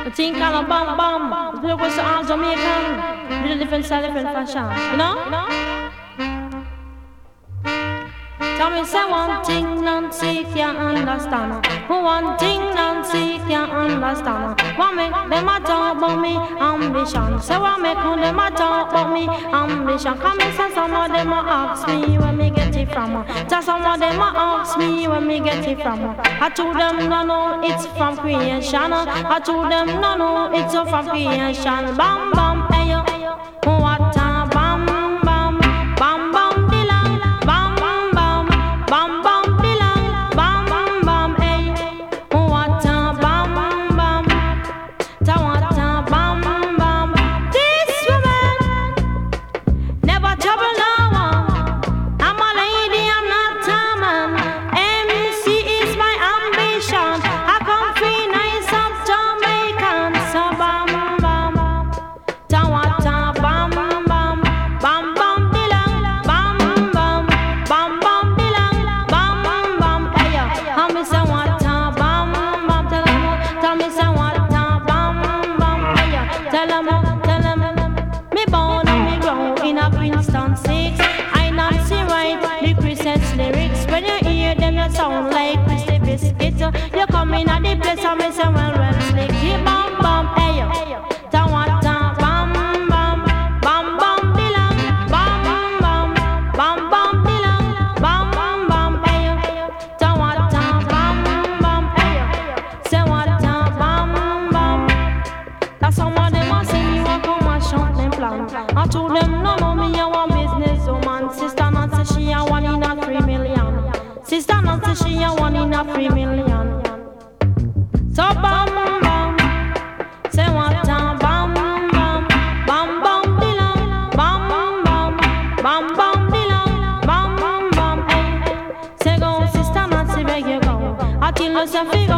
Think kind of bam bam. Look what's all Jamaican. Really different style, different fashion. You know? Tell me say one thing Nancy can't understand. One thing Nancy can't understand. What make them a talk about me ambition? Say what make them a talk about me ambition? Come and say some of them a ask me where me get it from. Just some of them a ask me where me get it from. I told them no it's from creation. I told them no it's from creation. Bam bam hey yo, what a bam bam bam bam. Sound like Christy Biscuit. You come in at the place and me say well slick. Bam bam hey yo, ta bam bam bam bam bilang. Bam bam bam bam bilang. Bam bam hey yo, ta bam bam hey yo. Say what ta bam bam. That's some of them a say you a come and shout them plan. I told them no me a one business woman. Sister Nancy she a 1 in a 3 million. Sister Nancy, she a 1 in a 3 million. So bam bam, say what a bam bam, bam bam bilang, bam bam, bam bam bilang, bam bam, hey. Say go, Sister Nancy, where you go? I tell you say figure.